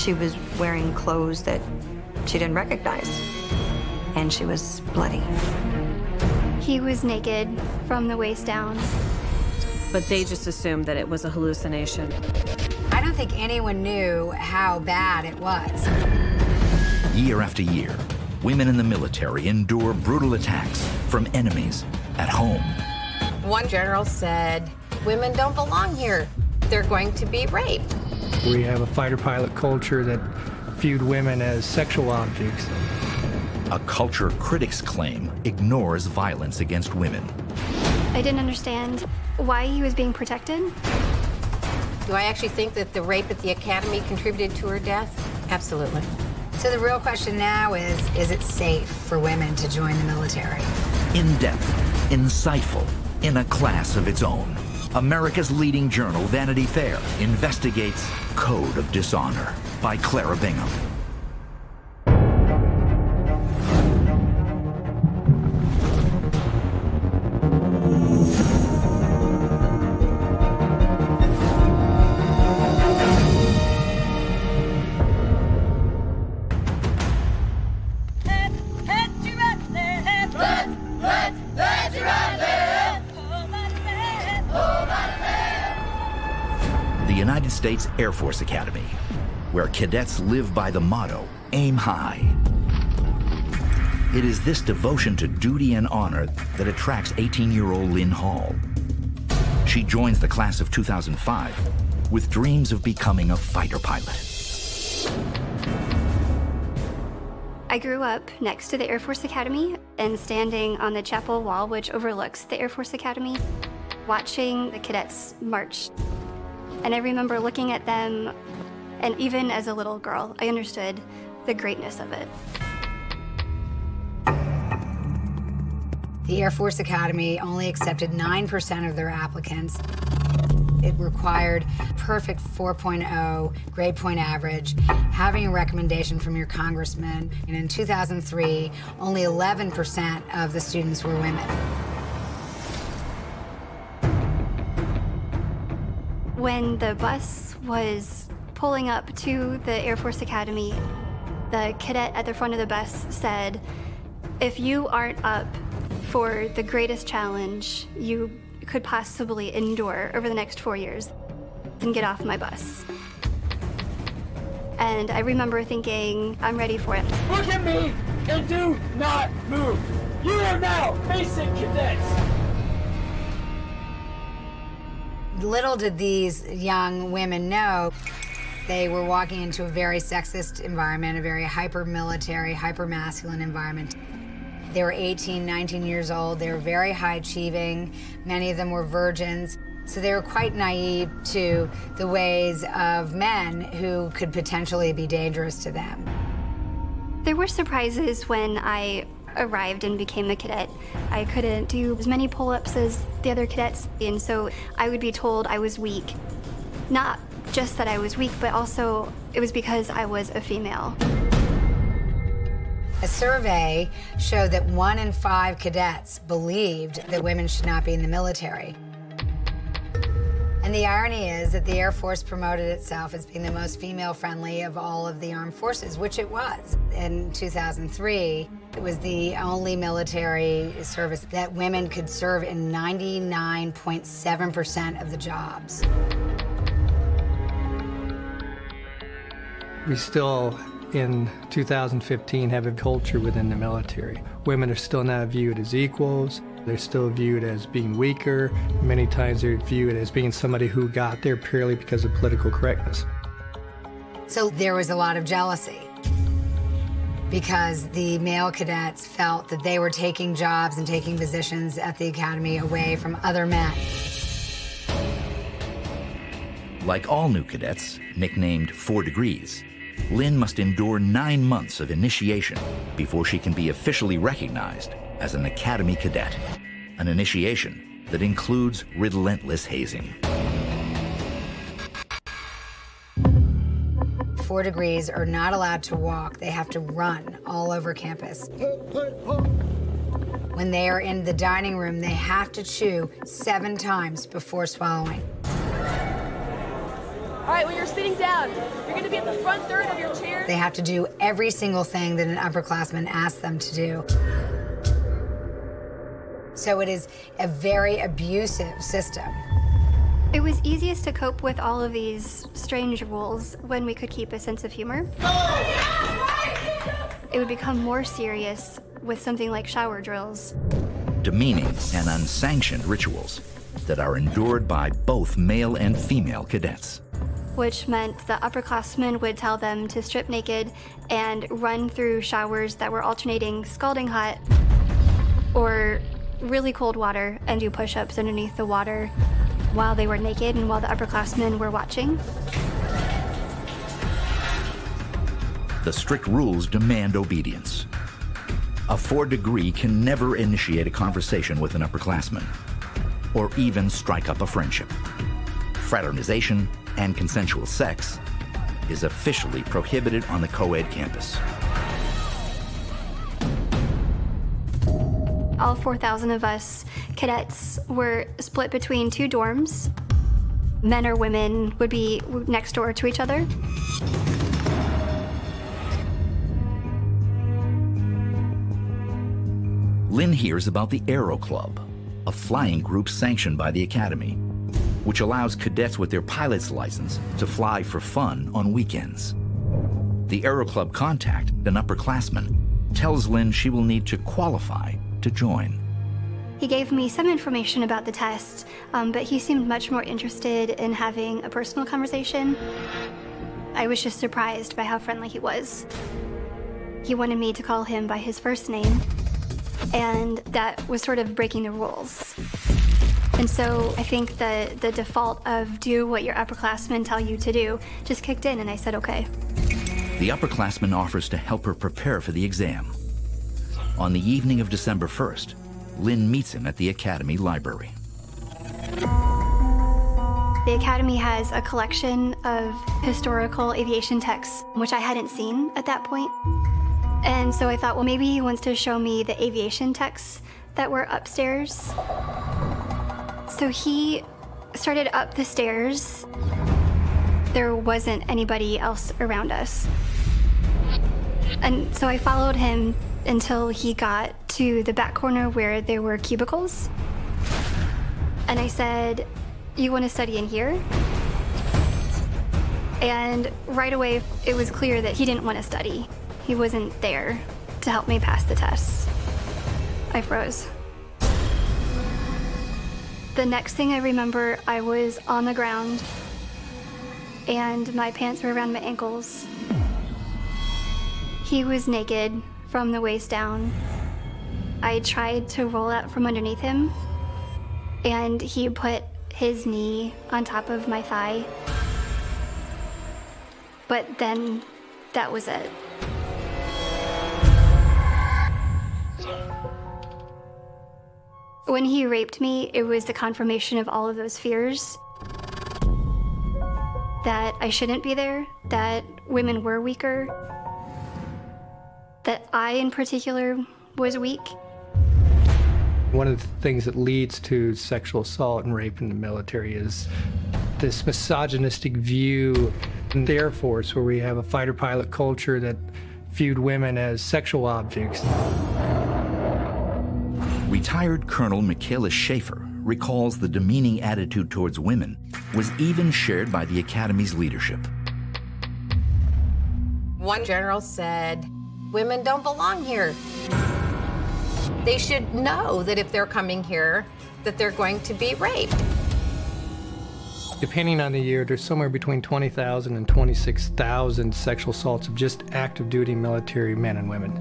She was wearing clothes that she didn't recognize, and she was bloody. He was naked from the waist down. But they just assumed that it was a hallucination. I don't think anyone knew how bad it was. Year after year, women in the military endure brutal attacks from enemies at home. One general said, "Women don't belong here. They're going to be raped." We have a fighter pilot culture that viewed women as sexual objects. A culture critics claim ignores violence against women. I didn't understand why he was being protected. Do I actually think that the rape at the academy contributed to her death? Absolutely. So the real question now is it safe for women to join the military? In-depth, insightful, in a class of its own. America's leading journal, Vanity Fair, investigates Code of Dishonor by Clara Bingham. The United States Air Force Academy, where cadets live by the motto, aim high. It is this devotion to duty and honor that attracts 18-year-old Lynn Hall. She joins the class of 2005 with dreams of becoming a fighter pilot. I grew up next to the Air Force Academy and standing on the chapel wall, which overlooks the Air Force Academy, watching the cadets march. And I remember looking at them, and even as a little girl, I understood the greatness of it. The Air Force Academy only accepted 9% of their applicants. It required perfect 4.0 grade point average, having a recommendation from your congressman. And in 2003, only 11% of the students were women. When the bus was pulling up to the Air Force Academy, the cadet at the front of the bus said, "If you aren't up for the greatest challenge you could possibly endure over the next 4 years, then get off my bus." And I remember thinking, I'm ready for it. Look at me and do not move. You are now basic cadets. Little did these young women know they were walking into a very sexist environment, a very hyper-military, hyper-masculine environment. They were 18, 19 years old. They were very high-achieving. Many of them were virgins. So they were quite naive to the ways of men who could potentially be dangerous to them. There were surprises when I arrived and became a cadet. I couldn't do as many pull-ups as the other cadets, and so I would be told I was weak. Not just that I was weak, but also it was because I was a female. A survey showed that 1 in 5 cadets believed that women should not be in the military. And the irony is that the Air Force promoted itself as being the most female-friendly of all of the armed forces, which it was. In 2003, it was the only military service that women could serve in 99.7% of the jobs. We still, in 2015, have a culture within the military. Women are still not viewed as equals. They're still viewed as being weaker. Many times they're viewed as being somebody who got there purely because of political correctness. So there was a lot of jealousy because the male cadets felt that they were taking jobs and taking positions at the academy away from other men. Like all new cadets, nicknamed 4 Degrees, Lynn must endure 9 months of initiation before she can be officially recognized as an Academy cadet, an initiation that includes relentless hazing. 4 Degrees are not allowed to walk. They have to run all over campus. When they are in the dining room, they have to chew 7 times before swallowing. All right, when you're sitting down, you're going to be at the front third of your chair. They have to do every single thing that an upperclassman asks them to do. So it is a very abusive system. It was easiest to cope with all of these strange rules when we could keep a sense of humor. It would become more serious with something like shower drills. Demeaning and unsanctioned rituals that are endured by both male and female cadets. Which meant the upperclassmen would tell them to strip naked and run through showers that were alternating scalding hot or really cold water and do push-ups underneath the water while they were naked and while the upperclassmen were watching. The strict rules demand obedience. A 4th degree can never initiate a conversation with an upperclassman or even strike up a friendship. Fraternization and consensual sex is officially prohibited on the co-ed campus. All 4,000 of us cadets were split between 2 dorms. Men or women would be next door to each other. Lynn hears about the Aero Club, a flying group sanctioned by the Academy, which allows cadets with their pilot's license to fly for fun on weekends. The Aero Club contact, an upperclassman, tells Lynn she will need to qualify to join. He gave me some information about the test, but he seemed much more interested in having a personal conversation. I was just surprised by how friendly he was. He wanted me to call him by his first name, and that was sort of breaking the rules. And so I think the default of do what your upperclassmen tell you to do just kicked in, and I said, okay. The upperclassman offers to help her prepare for the exam. On the evening of December 1st, Lynn meets him at the Academy library. The Academy has a collection of historical aviation texts, which I hadn't seen at that point. And so I thought, well, maybe he wants to show me the aviation texts that were upstairs. So he started up the stairs. There wasn't anybody else around us. And so I followed him until he got to the back corner where there were cubicles. And I said, you want to study in here? And right away, it was clear that he didn't want to study. He wasn't there to help me pass the tests. I froze. The next thing I remember, I was on the ground and my pants were around my ankles. He was naked from the waist down. I tried to roll out from underneath him, and he put his knee on top of my thigh. But then that was it. When he raped me, it was the confirmation of all of those fears. That I shouldn't be there, that women were weaker, that I in particular was weak. One of the things that leads to sexual assault and rape in the military is this misogynistic view in the Air Force, where we have a fighter-pilot culture that viewed women as sexual objects. Retired Colonel Michaela Schaefer recalls the demeaning attitude towards women was even shared by the Academy's leadership. One general said, women don't belong here. They should know that if they're coming here, that they're going to be raped. Depending on the year, there's somewhere between 20,000 and 26,000 sexual assaults of just active duty military men and women.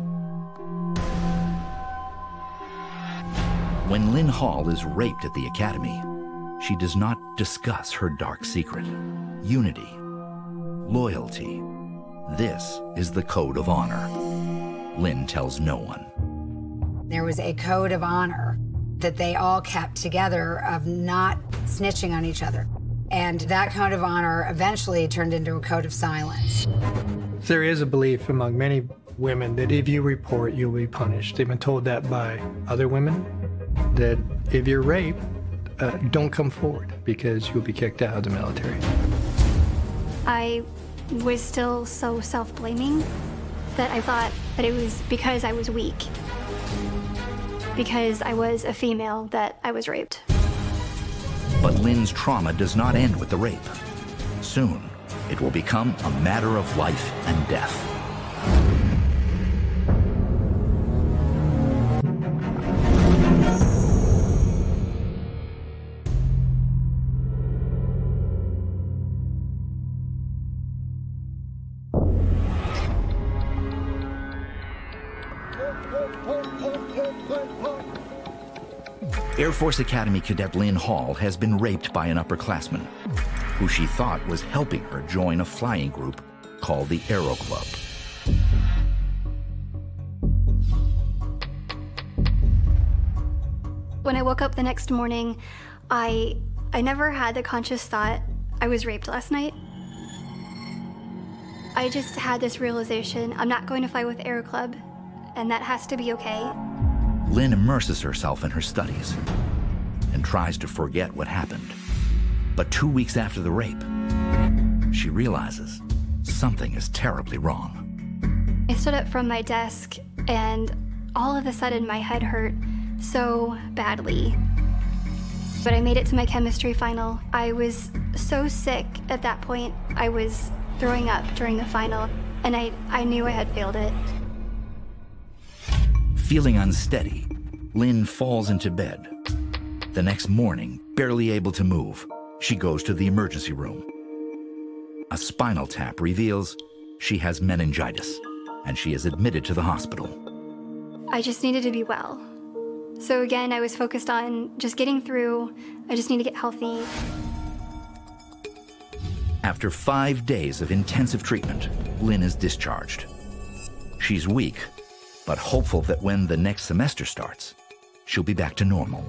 When Lynn Hall is raped at the Academy, she does not discuss her dark secret. Unity, loyalty. This is the code of honor. Lynn tells no one. There was a code of honor that they all kept together of not snitching on each other. And that code of honor eventually turned into a code of silence. There is a belief among many women that if you report, you'll be punished. They've been told that by other women, that if you're raped, don't come forward because you'll be kicked out of the military. I was still so self-blaming that I thought that it was because I was weak, because I was a female, that I was raped. But Lynn's trauma does not end with the rape. Soon, it will become a matter of life and death. Air Force Academy Cadet Lynn Hall has been raped by an upperclassman who she thought was helping her join a flying group called the Aero Club. When I woke up the next morning, I never had the conscious thought I was raped last night. I just had this realization, I'm not going to fly with Aero Club, and that has to be okay. Lynn immerses herself in her studies and tries to forget what happened. But 2 weeks after the rape, she realizes something is terribly wrong. I stood up from my desk, and all of a sudden my head hurt so badly. But I made it to my chemistry final. I was so sick at that point. I was throwing up during the final, and I knew I had failed it. Feeling unsteady, Lynn falls into bed. The next morning, barely able to move, she goes to the emergency room. A spinal tap reveals she has meningitis, and she is admitted to the hospital. I just needed to be well. So again, I was focused on just getting through. I just need to get healthy. After 5 days of intensive treatment, Lynn is discharged. She's weak, but hopeful that when the next semester starts, she'll be back to normal.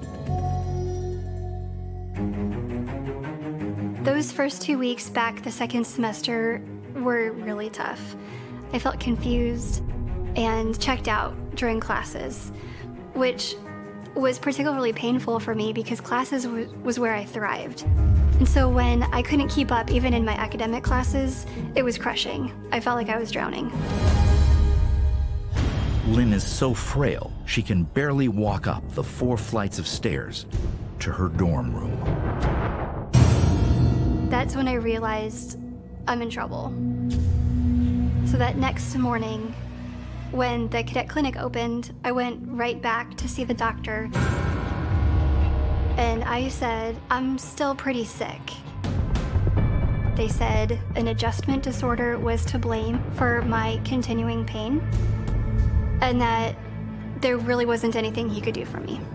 Those first 2 weeks back the second semester were really tough. I felt confused and checked out during classes, which was particularly painful for me because classes was where I thrived. And so when I couldn't keep up even in my academic classes, it was crushing. I felt like I was drowning. Lynn is so frail, she can barely walk up the 4 flights of stairs to her dorm room. That's when I realized I'm in trouble. So that next morning, when the cadet clinic opened, I went right back to see the doctor. And I said, I'm still pretty sick. They said an adjustment disorder was to blame for my continuing pain, and that there really wasn't anything he could do for me.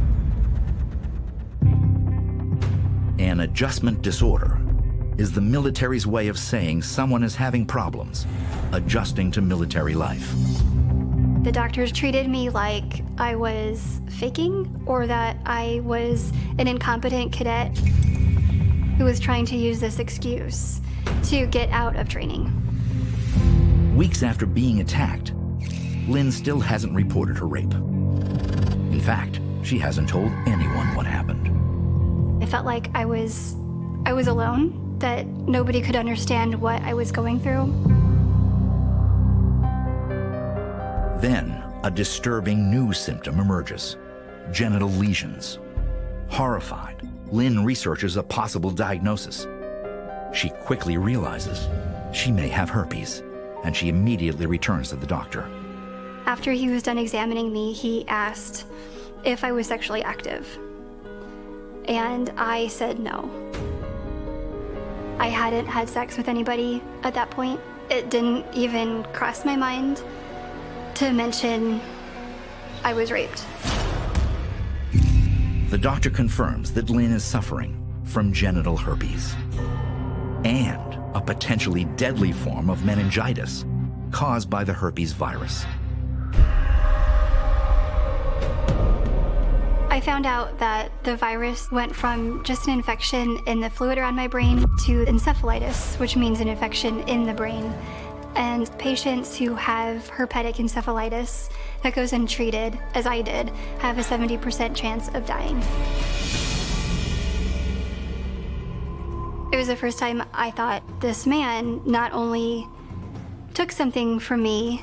An adjustment disorder is the military's way of saying someone is having problems adjusting to military life. The doctors treated me like I was faking, or that I was an incompetent cadet who was trying to use this excuse to get out of training. Weeks after being attacked, Lynn still hasn't reported her rape. In fact, she hasn't told anyone what happened. I felt like I was alone, that nobody could understand what I was going through. Then, a disturbing new symptom emerges: genital lesions. Horrified, Lynn researches a possible diagnosis. She quickly realizes she may have herpes, and she immediately returns to the doctor. After he was done examining me, he asked if I was sexually active. And I said no. I hadn't had sex with anybody at that point. It didn't even cross my mind to mention I was raped. The doctor confirms that Lynn is suffering from genital herpes and a potentially deadly form of meningitis caused by the herpes virus. I found out that the virus went from just an infection in the fluid around my brain to encephalitis, which means an infection in the brain. And patients who have herpetic encephalitis that goes untreated, as I did, have a 70% chance of dying. It was the first time I thought this man not only took something from me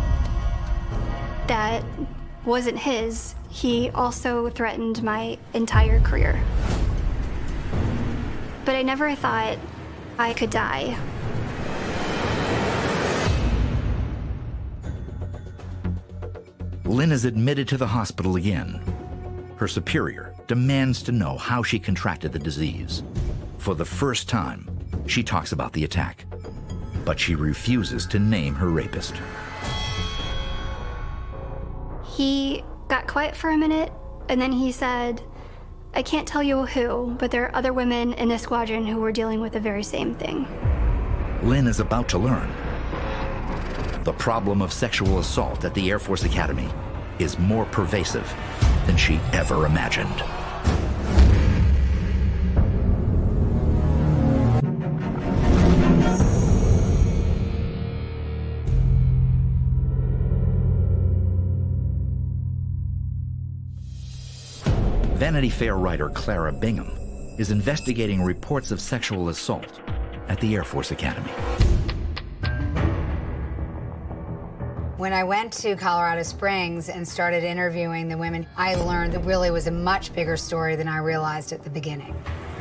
that wasn't his, he also threatened my entire career. But I never thought I could die. Lynn is admitted to the hospital again. Her superior demands to know how she contracted the disease. For the first time, she talks about the attack, but she refuses to name her rapist. He got quiet for a minute, and then he said, I can't tell you who, but there are other women in this squadron who were dealing with the very same thing. Lynn is about to learn. The problem of sexual assault at the Air Force Academy is more pervasive than she ever imagined. Vanity Fair writer Clara Bingham is investigating reports of sexual assault at the Air Force Academy. When I went to Colorado Springs and started interviewing the women, I learned that really was a much bigger story than I realized at the beginning.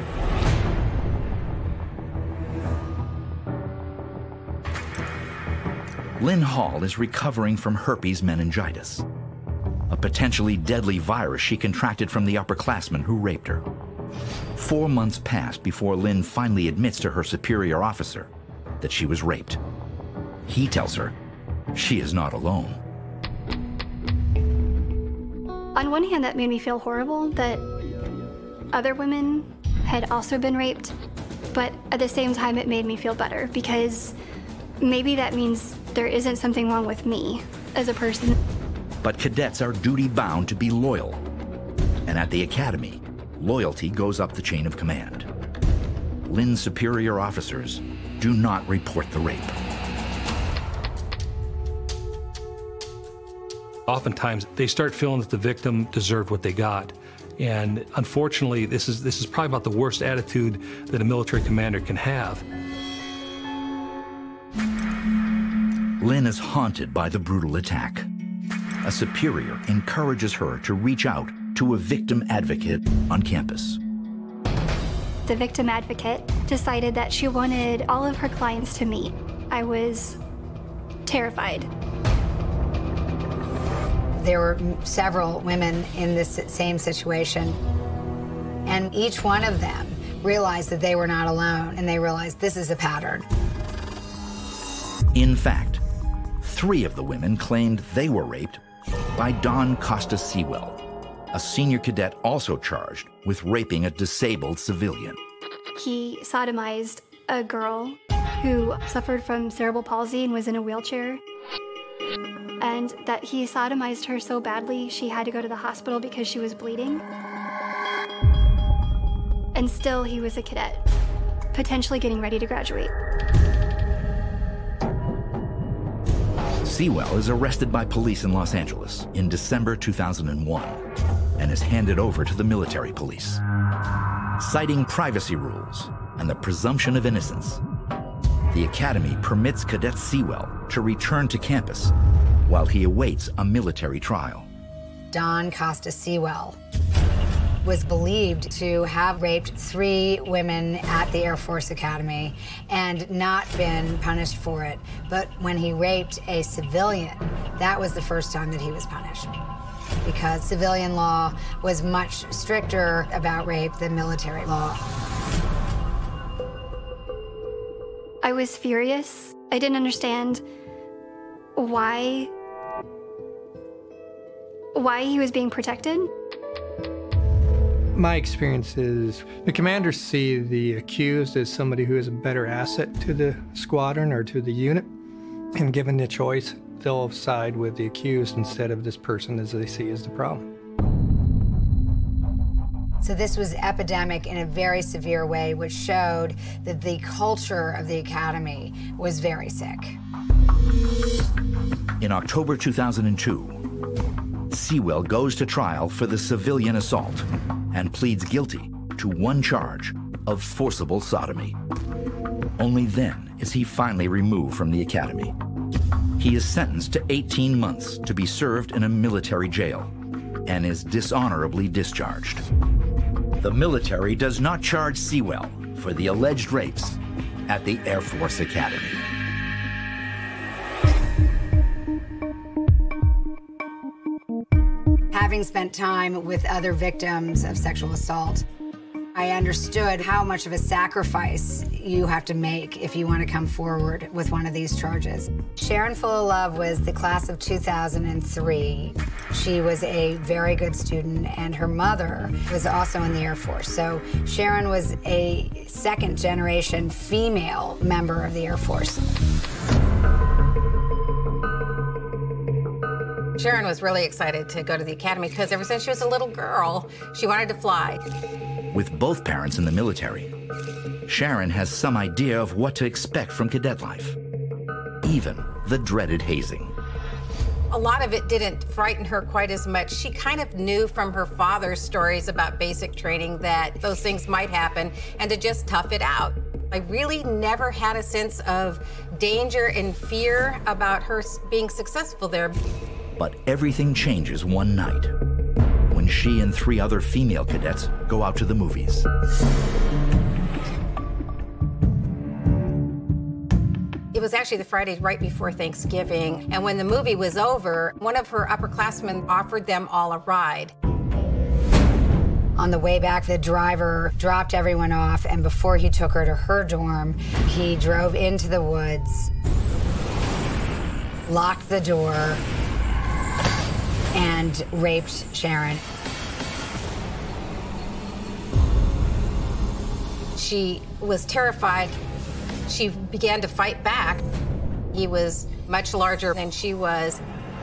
Lynn Hall is recovering from herpes meningitis, a potentially deadly virus she contracted from the upperclassman who raped her. 4 months passed before Lynn finally admits to her superior officer that she was raped. He tells her she is not alone. On one hand, that made me feel horrible that other women had also been raped, but at the same time, it made me feel better because maybe that means there isn't something wrong with me as a person. But cadets are duty-bound to be loyal. And at the academy, loyalty goes up the chain of command. Lynn's superior officers do not report the rape. Oftentimes, they start feeling that the victim deserved what they got. And unfortunately, this is probably about the worst attitude that a military commander can have. Lynn is haunted by the brutal attack. A superior encourages her to reach out to a victim advocate on campus. The victim advocate decided that she wanted all of her clients to meet. I was terrified. There were several women in this same situation, and each one of them realized that they were not alone, and they realized this is a pattern. In fact, 3 of the women claimed they were raped by Don Costa Sewell, a senior cadet also charged with raping a disabled civilian. He sodomized a girl who suffered from cerebral palsy and was in a wheelchair. And that he sodomized her so badly, she had to go to the hospital because she was bleeding. And still, he was a cadet, potentially getting ready to graduate. Sewell is arrested by police in Los Angeles in December 2001 and is handed over to the military police. Citing privacy rules and the presumption of innocence, the academy permits Cadet Sewell to return to campus while he awaits a military trial. Don Costa Sewell was believed to have raped 3 women at the Air Force Academy and not been punished for it. But when he raped a civilian, that was the first time that he was punished, because civilian law was much stricter about rape than military law. I was furious. I didn't understand why he was being protected. My experience is the commanders see the accused as somebody who is a better asset to the squadron or to the unit, and given the choice, they'll side with the accused instead of this person as they see as the problem. So this was epidemic in a very severe way, which showed that the culture of the academy was very sick. In October 2002, Sewell goes to trial for the civilian assault and pleads guilty to 1 charge of forcible sodomy. Only then is he finally removed from the academy. He is sentenced to 18 months to be served in a military jail and is dishonorably discharged. The military does not charge Sewell for the alleged rapes at the Air Force Academy. Having spent time with other victims of sexual assault, I understood how much of a sacrifice you have to make if you want to come forward with one of these charges. Sharon Fullilove was the class of 2003. She was a very good student, and her mother was also in the Air Force. So Sharon was a second-generation female member of the Air Force. Sharon was really excited to go to the academy because ever since she was a little girl, she wanted to fly. With both parents in the military, Sharon has some idea of what to expect from cadet life, even the dreaded hazing. A lot of it didn't frighten her quite as much. She kind of knew from her father's stories about basic training that those things might happen and to just tough it out. I really never had a sense of danger and fear about her being successful there. But everything changes one night when she and 3 other female cadets go out to the movies. It was actually the Friday right before Thanksgiving, and when the movie was over, one of her upperclassmen offered them all a ride. On the way back, the driver dropped everyone off, and before he took her to her dorm, he drove into the woods, locked the door, and raped Sharon. She was terrified. She began to fight back. He was much larger than she was.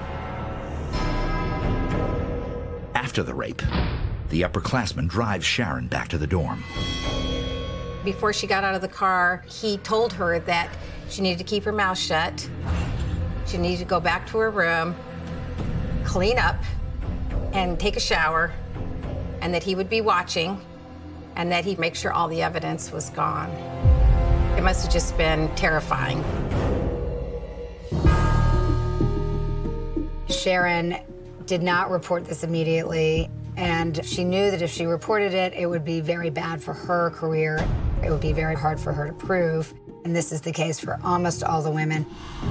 After the rape, the upperclassman drives Sharon back to the dorm. Before she got out of the car, he told her that she needed to keep her mouth shut. She needed to go back to her room, clean up, and take a shower, and that he would be watching, and that he'd make sure all the evidence was gone. It must have just been terrifying. Sharon did not report this immediately, and she knew that if she reported it, it would be very bad for her career. It would be very hard for her to prove, and this is the case for almost all the women.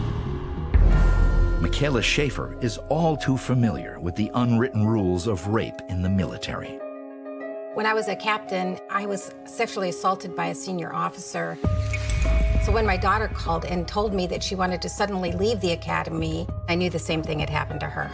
Michaela Schaefer is all too familiar with the unwritten rules of rape in the military. When I was a captain, I was sexually assaulted by a senior officer. So when my daughter called and told me that she wanted to suddenly leave the academy, I knew the same thing had happened to her.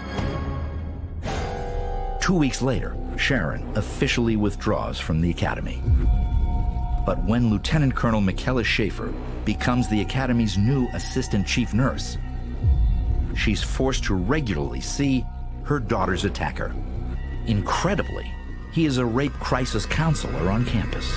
2 weeks later, Sharon officially withdraws from the academy. But when Lieutenant Colonel Michaela Schaefer becomes the academy's new assistant chief nurse, she's forced to regularly see her daughter's attacker. Incredibly, he is a rape crisis counselor on campus.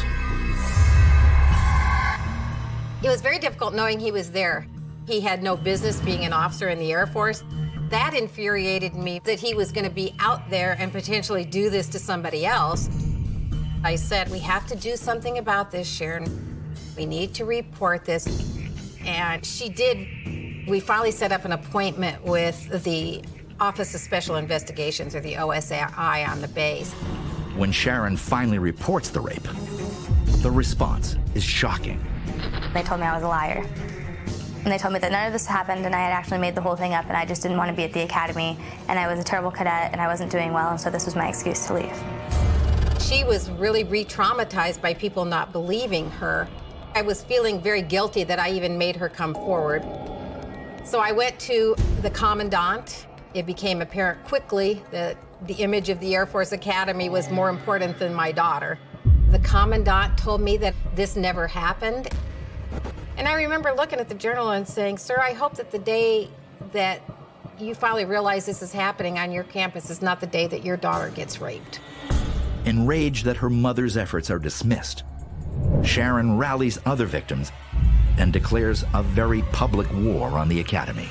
It was very difficult knowing he was there. He had no business being an officer in the Air Force. That infuriated me, that he was going to be out there and potentially do this to somebody else. I said, we have to do something about this, Sharon. We need to report this. And she did. We finally set up an appointment with the Office of Special Investigations, or the OSI, on the base. When Sharon finally reports the rape, the response is shocking. They told me I was a liar. And they told me that none of this happened, and I had actually made the whole thing up, and I just didn't want to be at the academy, and I was a terrible cadet, and I wasn't doing well, and so this was my excuse to leave. She was really re-traumatized by people not believing her. I was feeling very guilty that I even made her come forward. So I went to the commandant. It became apparent quickly that the image of the Air Force Academy was more important than my daughter. The commandant told me that this never happened. And I remember looking at the journal and saying, sir, I hope that the day that you finally realize this is happening on your campus is not the day that your daughter gets raped. Enraged that her mother's efforts are dismissed, Sharon rallies other victims and declares a very public war on the academy.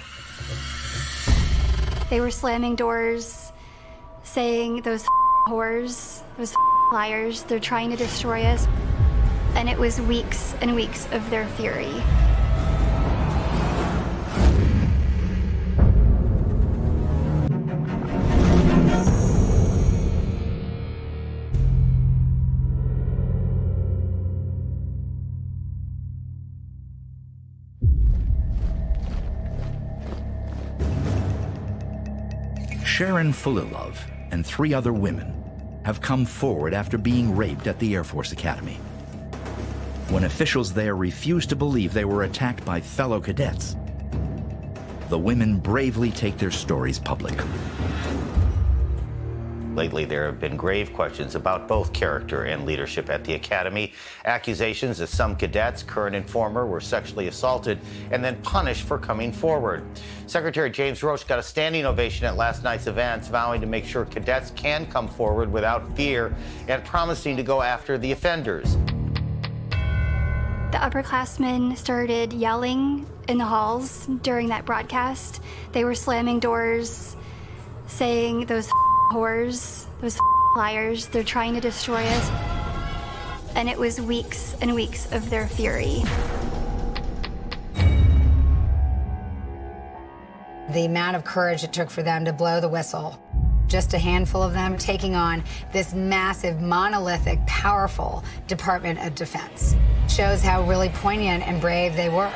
They were slamming doors, saying, those whores, those liars, they're trying to destroy us. And it was weeks and weeks of their fury. Sharon Fulilov and 3 other women have come forward after being raped at the Air Force Academy. When officials there refused to believe they were attacked by fellow cadets, the women bravely take their stories public. Lately, there have been grave questions about both character and leadership at the Academy. Accusations that some cadets, current and former, were sexually assaulted and then punished for coming forward. Secretary James Roche got a standing ovation at last night's events, vowing to make sure cadets can come forward without fear and promising to go after the offenders. The upperclassmen started yelling in the halls during that broadcast. They were slamming doors, saying, "Those whores, those liars, they're trying to destroy us." And it was weeks and weeks of their fury. The amount of courage it took for them to blow the whistle, just a handful of them taking on this massive, monolithic, powerful Department of Defense, shows how really poignant and brave they were.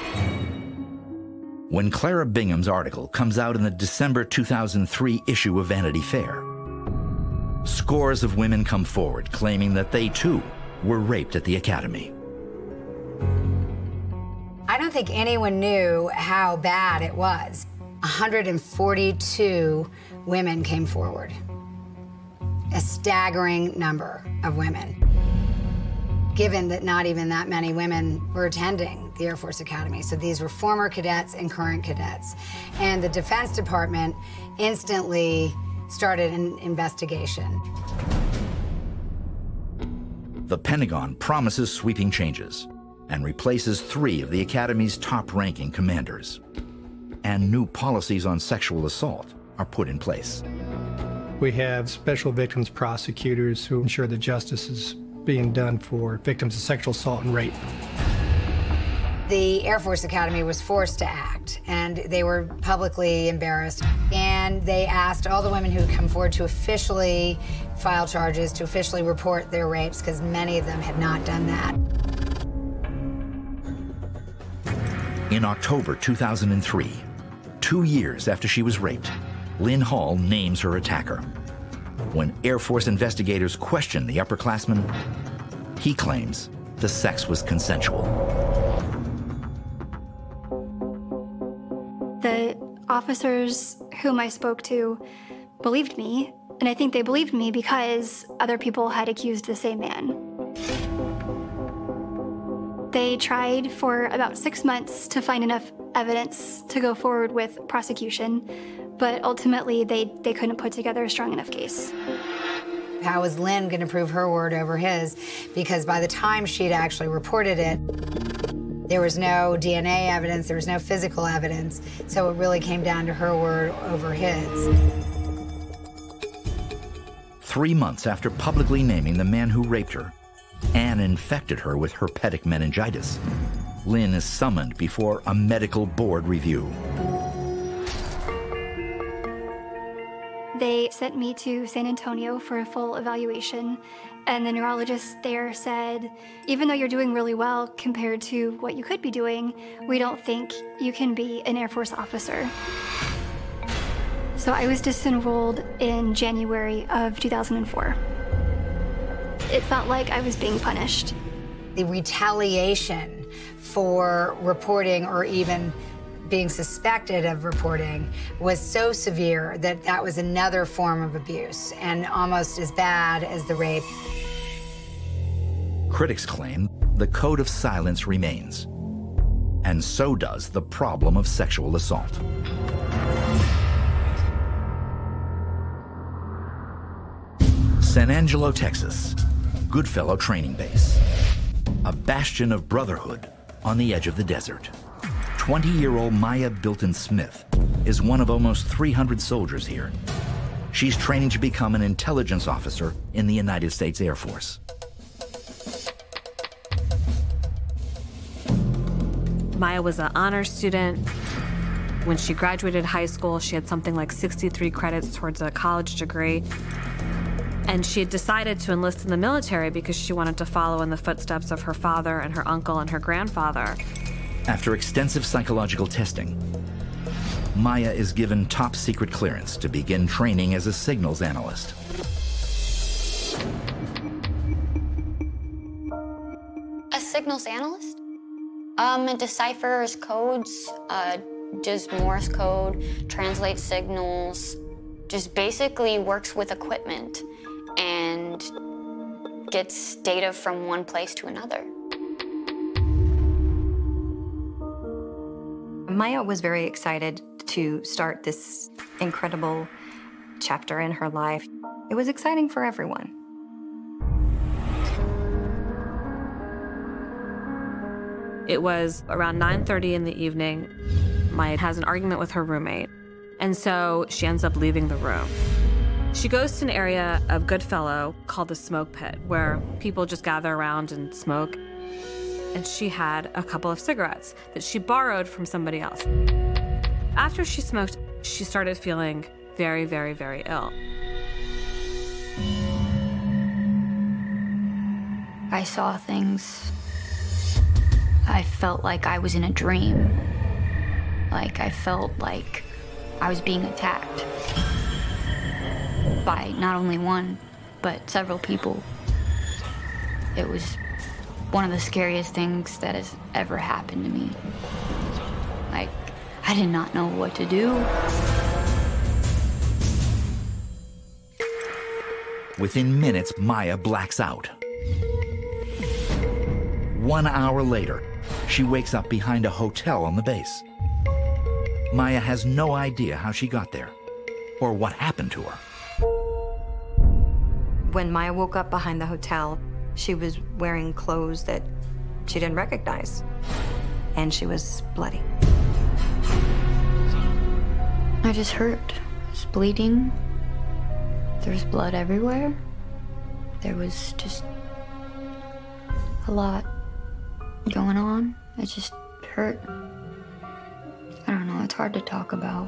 When Clara Bingham's article comes out in the December 2003 issue of Vanity Fair, scores of women come forward claiming that they too were raped at the Academy. I don't think anyone knew how bad it was. 142 women came forward. A staggering number of women, given that not even that many women were attending the Air Force Academy. So these were former cadets and current cadets. And the Defense Department instantly started an investigation. The Pentagon promises sweeping changes and replaces 3 of the Academy's top-ranking commanders. And new policies on sexual assault are put in place. We have special victims prosecutors who ensure that justice is being done for victims of sexual assault and rape. The Air Force Academy was forced to act, and they were publicly embarrassed. And they asked all the women who had come forward to officially file charges, to officially report their rapes, because many of them had not done that. In October 2003, 2 years after she was raped, Lynn Hall names her attacker. When Air Force investigators question the upperclassman, he claims the sex was consensual. The officers whom I spoke to believed me, and I think they believed me because other people had accused the same man. They tried for about 6 months to find enough evidence to go forward with prosecution, but ultimately they couldn't put together a strong enough case. How was Lynn going to prove her word over his? Because by the time she'd actually reported it, there was no DNA evidence, there was no physical evidence, so it really came down to her word over his. 3 months after publicly naming the man who raped her and infected her with herpetic meningitis, Lynn is summoned before a medical board review. They sent me to San Antonio for a full evaluation, and the neurologist there said, even though you're doing really well compared to what you could be doing, we don't think you can be an Air Force officer. So I was disenrolled in January of 2004. It felt like I was being punished. The retaliation for reporting or even being suspected of reporting was so severe that that was another form of abuse and almost as bad as the rape. Critics claim the code of silence remains, and so does the problem of sexual assault. San Angelo, Texas, Goodfellow Training Base, a bastion of brotherhood on the edge of the desert. 20-year-old Maya Bilton-Smith is one of almost 300 soldiers here. She's training to become an intelligence officer in the United States Air Force. Maya was an honors student. When she graduated high school, she had something like 63 credits towards a college degree. And she had decided to enlist in the military because she wanted to follow in the footsteps of her father and her uncle and her grandfather. After extensive psychological testing, Maya is given top secret clearance to begin training as a signals analyst. A signals analyst? It deciphers codes, does Morse code, translates signals, just basically works with equipment and gets data from one place to another. Maya was very excited to start this incredible chapter in her life. It was exciting for everyone. It was around 9:30 in the evening. Maya has an argument with her roommate, and so she ends up leaving the room. She goes to an area of Goodfellow called the Smoke Pit, where people just gather around and smoke. And she had a couple of cigarettes that she borrowed from somebody else. After she smoked, she started feeling very, very, very ill. I saw things. I felt like I was in a dream. Like I felt like I was being attacked by not only one, but several people. It was one of the scariest things that has ever happened to me. Like, I did not know what to do. Within minutes, Maya blacks out. 1 hour later, she wakes up behind a hotel on the base. Maya has no idea how she got there or what happened to her. When Maya woke up behind the hotel, she was wearing clothes that she didn't recognize, and she was bloody. I just hurt. I was bleeding. There was blood everywhere. There was just a lot going on. It just hurt. I don't know, it's hard to talk about.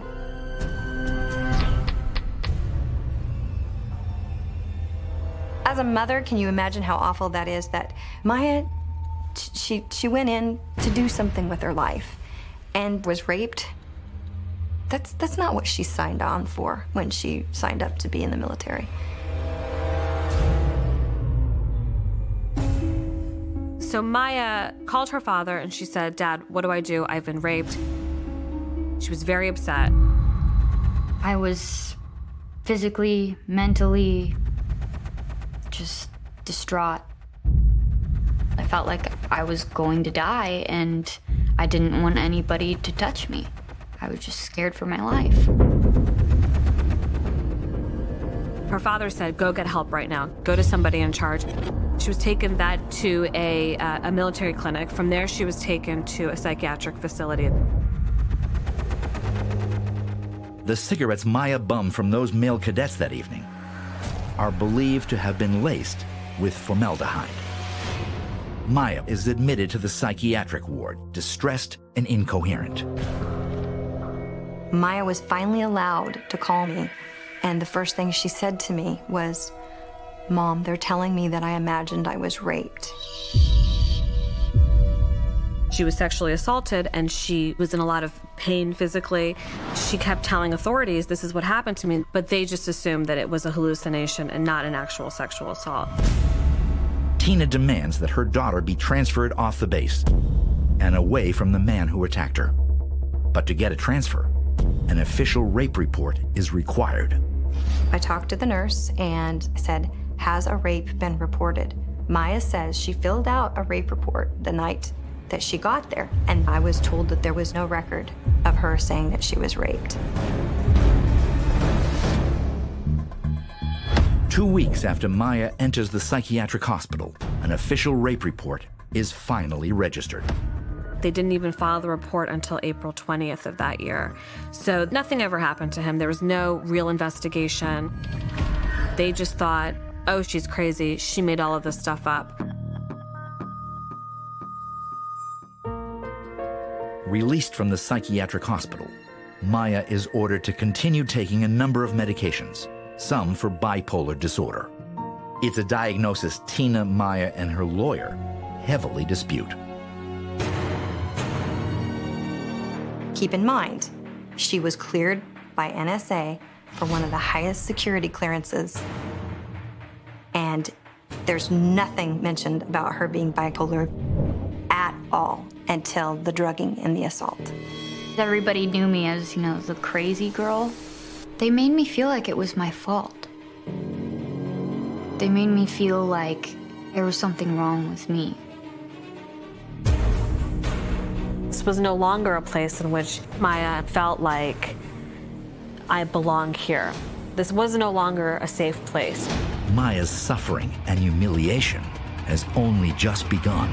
As a mother, can you imagine how awful that is? That Maya, she went in to do something with her life and was raped. That's not what she signed on for when she signed up to be in the military. So Maya called her father and she said, "Dad, what do I do? I've been raped." She was very upset. I was physically, mentally, just distraught. I felt like I was going to die and I didn't want anybody to touch me. I was just scared for my life. Her father said, "Go get help right now. Go to somebody in charge." She was taken to a military clinic. From there, she was taken to a psychiatric facility. The cigarettes Maya bummed from those male cadets that evening are believed to have been laced with formaldehyde. Maya is admitted to the psychiatric ward, distressed and incoherent. Maya was finally allowed to call me, and the first thing she said to me was, "Mom, they're telling me that I imagined I was raped." She was sexually assaulted and she was in a lot of pain physically. She kept telling authorities, "This is what happened to me," but they just assumed that it was a hallucination and not an actual sexual assault. Tina demands that her daughter be transferred off the base and away from the man who attacked her. But to get a transfer, an official rape report is required. I talked to the nurse and said, "Has a rape been reported?" Maya says she filled out a rape report the night that she got there, and I was told that there was no record of her saying that she was raped. 2 weeks after Maya enters the psychiatric hospital, an official rape report is finally registered. They didn't even file the report until April 20th of that year. So nothing ever happened to him. There was no real investigation. They just thought, "Oh, she's crazy. She made all of this stuff up." Released from the psychiatric hospital, Maya is ordered to continue taking a number of medications, some for bipolar disorder. It's a diagnosis Tina, Maya, and her lawyer heavily dispute. Keep in mind, she was cleared by NSA for one of the highest security clearances, and there's nothing mentioned about her being bipolar at all until the drugging and the assault. Everybody knew me as, the crazy girl. They made me feel like it was my fault. They made me feel like there was something wrong with me. This was no longer a place in which Maya felt like I belong here. This was no longer a safe place. Maya's suffering and humiliation has only just begun.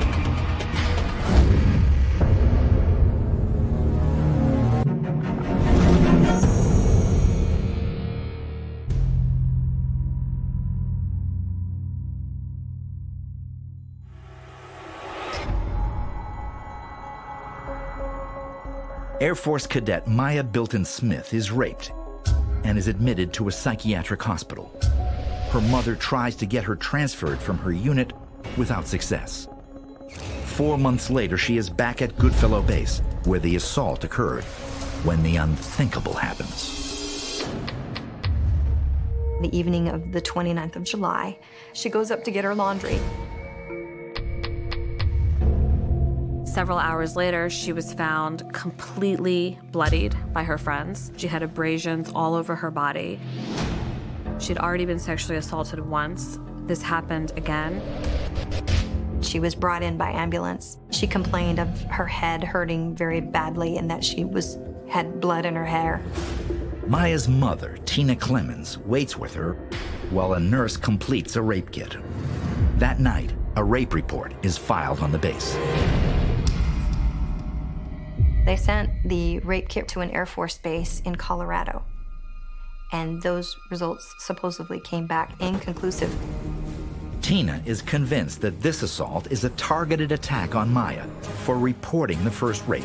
Air Force cadet Maya Bilton Smith is raped and is admitted to a psychiatric hospital. Her mother tries to get her transferred from her unit without success. 4 months later, she is back at Goodfellow Base, where the assault occurred, when the unthinkable happens. The evening of the 29th of July, she goes up to get her laundry. Several hours later, she was found completely bloodied by her friends. She had abrasions all over her body. She'd already been sexually assaulted once. This happened again. She was brought in by ambulance. She complained of her head hurting very badly and that she had blood in her hair. Maya's mother, Tina Clemens, waits with her while a nurse completes a rape kit. That night, a rape report is filed on the base. They sent the rape kit to an Air Force base in Colorado, and those results supposedly came back inconclusive. Tina is convinced that this assault is a targeted attack on Maya for reporting the first rape.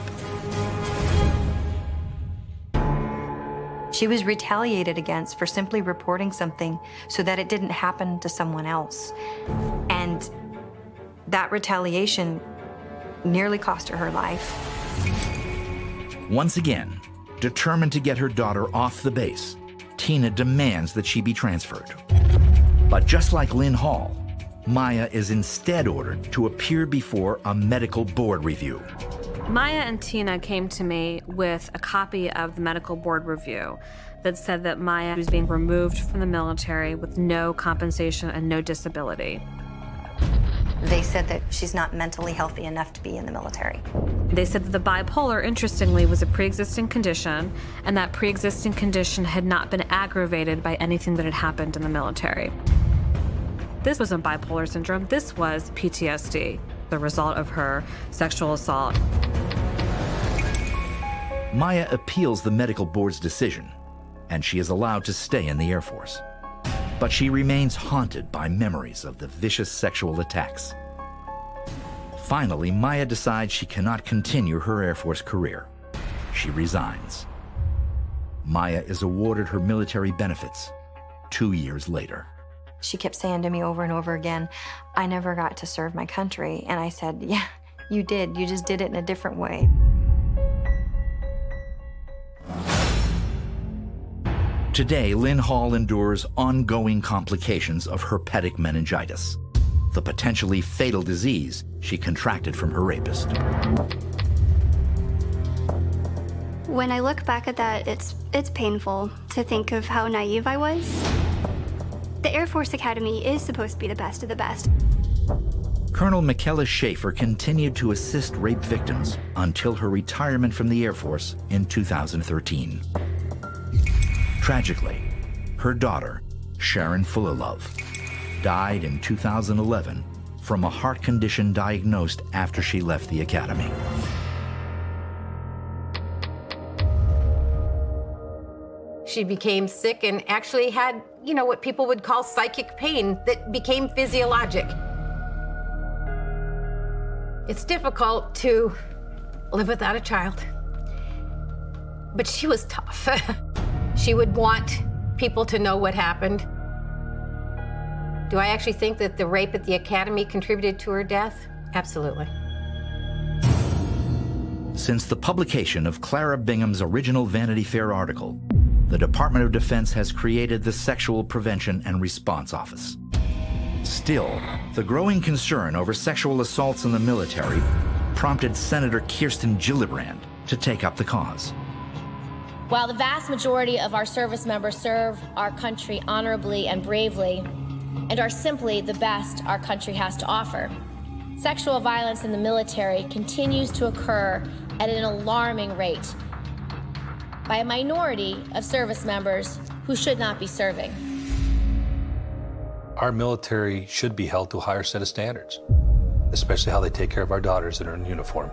She was retaliated against for simply reporting something so that it didn't happen to someone else. And that retaliation nearly cost her life. Once again, determined to get her daughter off the base, Tina demands that she be transferred. But just like Lynn Hall, Maya is instead ordered to appear before a medical board review. Maya and Tina came to me with a copy of the medical board review that said that Maya was being removed from the military with no compensation and no disability. They said that she's not mentally healthy enough to be in the military. They said that the bipolar, interestingly, was a pre-existing condition, and that pre-existing condition had not been aggravated by anything that had happened in the military. This wasn't bipolar syndrome, this was PTSD, the result of her sexual assault. Maya appeals the medical board's decision, and she is allowed to stay in the Air Force. But she remains haunted by memories of the vicious sexual attacks. Finally, Maya decides she cannot continue her Air Force career. She resigns. Maya is awarded her military benefits 2 years later. She kept saying to me over and over again, I never got to serve my country. And I said, yeah, you did. You just did it in a different way. Today, Lynn Hall endures ongoing complications of herpetic meningitis, the potentially fatal disease she contracted from her rapist. When I look back at that, it's painful to think of how naive I was. The Air Force Academy is supposed to be the best of the best. Colonel Michaela Schaefer continued to assist rape victims until her retirement from the Air Force in 2013. Tragically, her daughter, Sharon Fullilove, died in 2011 from a heart condition diagnosed after she left the academy. She became sick and actually had, what people would call psychic pain that became physiologic. It's difficult to live without a child. But she was tough. She would want people to know what happened. Do I actually think that the rape at the academy contributed to her death? Absolutely. Since the publication of Clara Bingham's original Vanity Fair article, the Department of Defense has created the Sexual Prevention and Response Office. Still, the growing concern over sexual assaults in the military prompted Senator Kirsten Gillibrand to take up the cause. While the vast majority of our service members serve our country honorably and bravely and are simply the best our country has to offer, sexual violence in the military continues to occur at an alarming rate by a minority of service members who should not be serving. Our military should be held to a higher set of standards, especially how they take care of our daughters that are in uniform.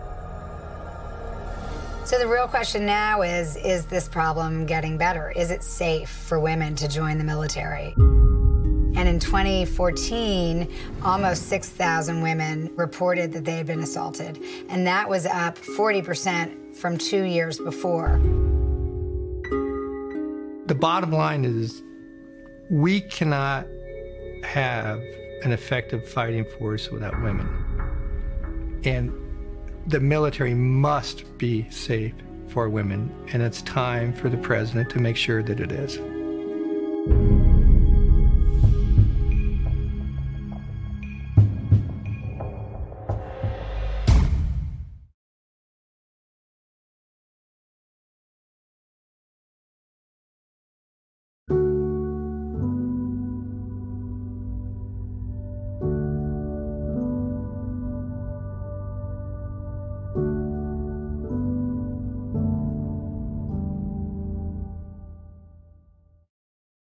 So the real question now is this problem getting better? Is it safe for women to join the military? And in 2014, almost 6,000 women reported that they had been assaulted, and that was up 40% from 2 years before. The bottom line is we cannot have an effective fighting force without women. And the military must be safe for women, and it's time for the president to make sure that it is.